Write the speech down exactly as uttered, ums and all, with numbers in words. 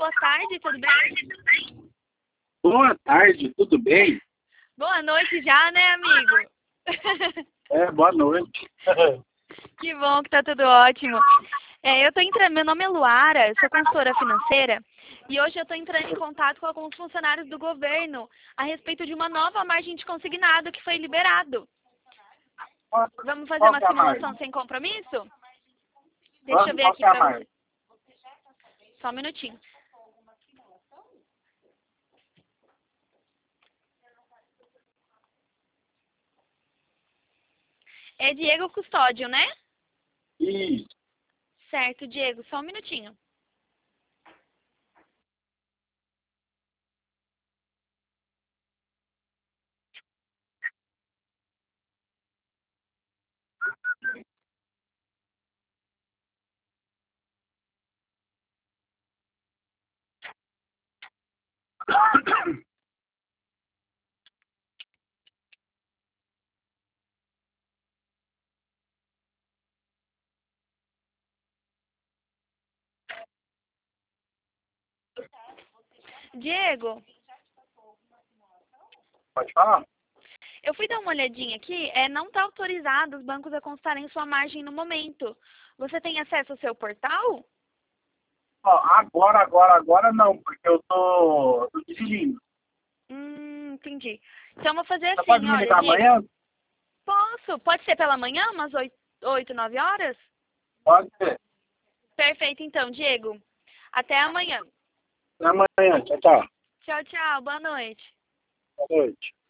boa tarde, tudo bem? Boa tarde, tudo bem? Boa noite já, né, amigo? É, boa noite. Que bom que tá tudo ótimo. É, eu tô entrando, meu nome é Luara, eu sou consultora financeira e hoje eu tô entrando em contato com alguns funcionários do governo a respeito de uma nova margem de consignado que foi liberado. Vamos fazer Qual uma que é a simulação margem? sem compromisso? Deixa eu Vamos, ver qual aqui que é a pra margem? você. Só um minutinho. É Diego Custódio, né? Isso. Certo, Diego, só um minutinho. Diego, Pode falar? eu fui dar uma olhadinha aqui, é, não está autorizado os bancos a constarem sua margem no momento. Você tem acesso ao seu portal? Ó, agora, agora, agora não, porque eu tô, tô dirigindo. Hum, entendi. Então eu vou fazer Você assim, pode me olha, ligar Diego. amanhã? Posso? Pode ser pela manhã, umas oito, oito, nove horas? Pode ser. Perfeito, então, Diego. Até amanhã. Até amanhã. Tchau, tchau. Tchau, tchau. Boa noite. Boa noite.